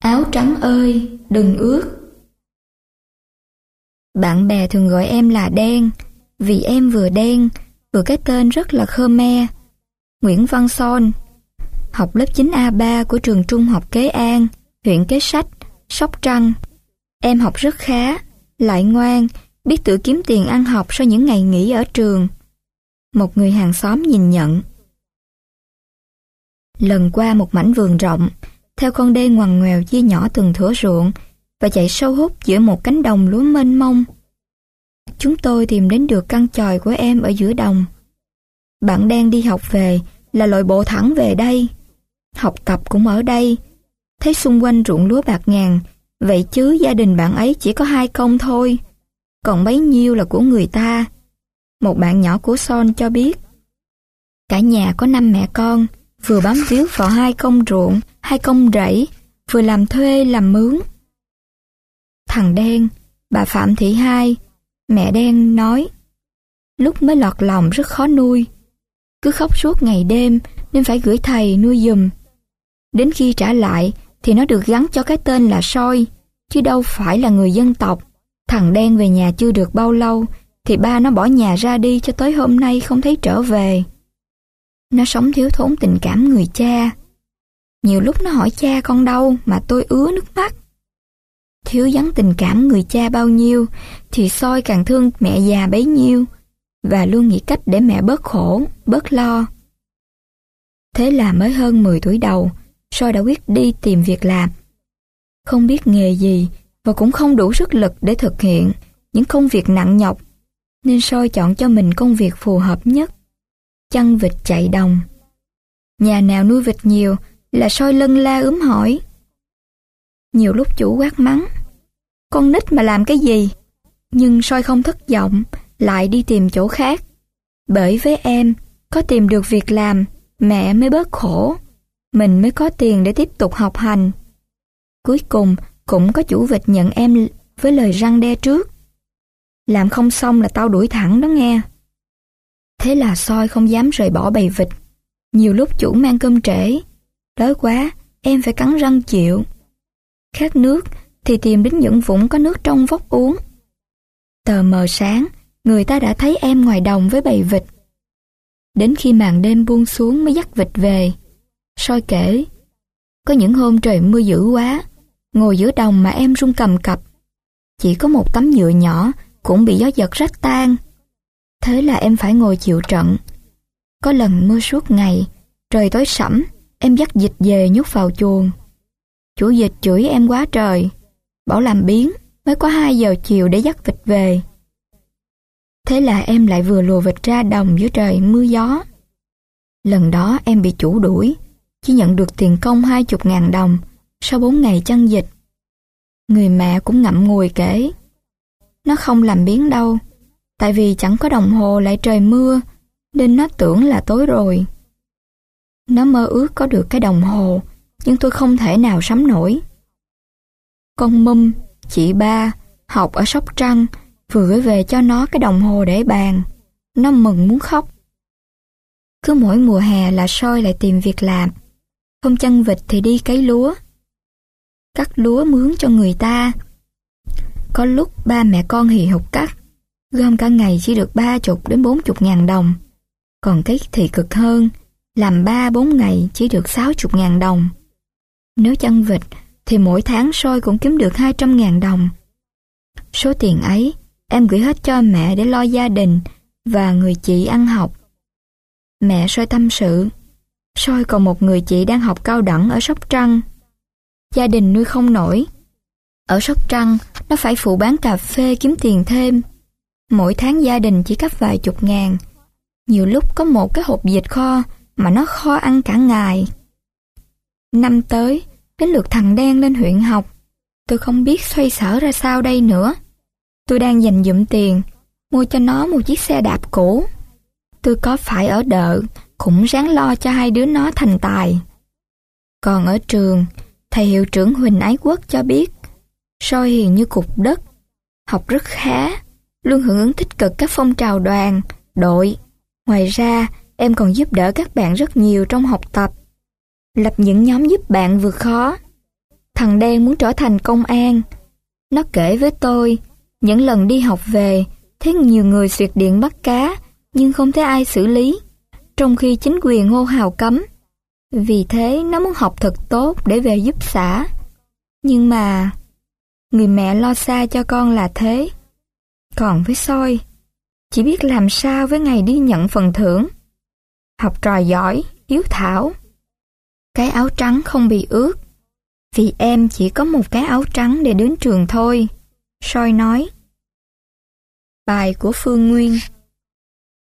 Áo trắng ơi, đừng ướt. Bạn bè thường gọi em là Đen, vì em vừa đen, vừa cái tên rất là Khmer. Nguyễn Văn Son, học lớp 9A3 của trường trung học Kế An, huyện Kế Sách, Sóc Trăng. Em học rất khá, lại ngoan, biết tự kiếm tiền ăn học sau những ngày nghỉ ở trường. Một người hàng xóm nhìn nhận. Lần qua một mảnh vườn rộng, theo con đê ngoằn ngoèo chia nhỏ từng thửa ruộng và chạy sâu hút giữa một cánh đồng lúa mênh mông. Chúng tôi tìm đến được căn chòi của em ở giữa đồng. Bạn đang đi học về là lội bộ thẳng về đây. Học tập cũng ở đây. Thấy xung quanh ruộng lúa bạt ngàn, vậy chứ gia đình bạn ấy chỉ có 2 công thôi, còn bấy nhiêu là của người ta. Một bạn nhỏ của Son cho biết, cả nhà có 5 mẹ con, vừa bám víu vào 2 công ruộng, 2 công rẫy, vừa làm thuê làm mướn. Thằng Đen, bà Phạm Thị Hai, mẹ Đen nói, lúc mới lọt lòng rất khó nuôi, cứ khóc suốt ngày đêm nên phải gửi thầy nuôi giùm. Đến khi trả lại thì nó được gắn cho cái tên là Soi, chứ đâu phải là người dân tộc. Thằng Đen về nhà chưa được bao lâu thì ba nó bỏ nhà ra đi cho tới hôm nay không thấy trở về. Nó sống thiếu thốn tình cảm người cha. Nhiều lúc nó hỏi cha con đâu mà tôi ứa nước mắt. Thiếu vắng tình cảm người cha bao nhiêu thì Soi càng thương mẹ già bấy nhiêu và luôn nghĩ cách để mẹ bớt khổ, bớt lo. Thế là mới hơn 10 tuổi đầu, Soi đã quyết đi tìm việc làm. Không biết nghề gì và cũng không đủ sức lực để thực hiện những công việc nặng nhọc, nên Soi chọn cho mình công việc phù hợp nhất, chăn vịt chạy đồng. Nhà nào nuôi vịt nhiều là Soi lân la hỏi. Nhiều lúc chủ quát mắng, con nít mà làm cái gì? Nhưng Soi không thất vọng, lại đi tìm chỗ khác. Bởi với em, có tìm được việc làm, mẹ mới bớt khổ, mình mới có tiền để tiếp tục học hành. Cuối cùng, cũng có chủ vịt nhận em với lời răn đe trước. Làm không xong là tao đuổi thẳng đó nghe. Thế là Soi không dám rời bỏ bầy vịt. Nhiều lúc chủ mang cơm trễ, đói quá, em phải cắn răng chịu. Khát nước thì tìm đến những vũng có nước trong vốc uống. Tờ mờ sáng, người ta đã thấy em ngoài đồng với bầy vịt. Đến khi màn đêm buông xuống mới dắt vịt về. Soi kể, có những hôm trời mưa dữ quá, ngồi giữa đồng mà em run cầm cập. Chỉ có một tấm nhựa nhỏ cũng bị gió giật rách tan. Thế là em phải ngồi chịu trận. Có lần mưa suốt ngày, trời tối sẫm, em dắt vịt về nhốt vào chuồng. Chủ vịt chửi em quá trời, bảo làm biếng, mới có 2 giờ chiều để dắt vịt về. Thế là em lại vừa lùa vịt ra đồng giữa trời mưa gió. Lần đó em bị chủ đuổi, chỉ nhận được tiền công 20.000 đồng sau 4 ngày chăn vịt. Người mẹ cũng ngậm ngùi kể, nó không làm biếng đâu, tại vì chẳng có đồng hồ lại trời mưa, nên nó tưởng là tối rồi. Nó mơ ước có được cái đồng hồ, nhưng tôi không thể nào sắm nổi. Con Mum, chị Ba, học ở Sóc Trăng, vừa gửi về cho nó cái đồng hồ để bàn. Nó mừng muốn khóc. Cứ mỗi mùa hè là Soi lại tìm việc làm. Không chăn vịt thì đi cấy lúa, cắt lúa mướn cho người ta. Có lúc ba mẹ con hì hục cắt, gom cả ngày chỉ được 30 đến 40.000 đồng. Còn cấy thì cực hơn, làm 3-4 ngày chỉ được 60.000 đồng. Nếu chăn vịt thì mỗi tháng Soi cũng kiếm được 200.000 đồng. Số tiền ấy em gửi hết cho mẹ để lo gia đình và người chị ăn học. Mẹ Soi tâm sự, Soi còn một người chị đang học cao đẳng ở Sóc Trăng. Gia đình nuôi không nổi. Ở Sóc Trăng, nó phải phụ bán cà phê kiếm tiền thêm. Mỗi tháng gia đình chỉ cấp vài chục ngàn. Nhiều lúc có một cái hộp vịt kho mà nó kho ăn cả ngày. Năm tới, đến lượt thằng Đen lên huyện học. Tôi không biết xoay sở ra sao đây nữa. Tôi đang dành dụm tiền mua cho nó một chiếc xe đạp cũ. Tôi có phải ở đợ cũng ráng lo cho 2 đứa nó thành tài. Còn ở trường, thầy hiệu trưởng Huỳnh Ái Quốc cho biết Soi hiền như cục đất, học rất khá, luôn hưởng ứng tích cực các phong trào đoàn, đội. Ngoài ra, em còn giúp đỡ các bạn rất nhiều trong học tập, lập những nhóm giúp bạn vượt khó. Thằng đen muốn trở thành công an. Nó kể với tôi, những lần đi học về, thấy nhiều người xuyệt điện bắt cá, nhưng không thấy ai xử lý, trong khi chính quyền hô hào cấm. Vì thế nó muốn học thật tốt để về giúp xã. Nhưng mà người mẹ lo xa cho con là thế. Còn với Soi, chỉ biết làm sao với ngày đi nhận phần thưởng. Học trò giỏi, hiếu thảo. Cái áo trắng không bị ướt, vì em chỉ có một cái áo trắng để đến trường thôi, Soi nói. Bài của Phương Nguyên.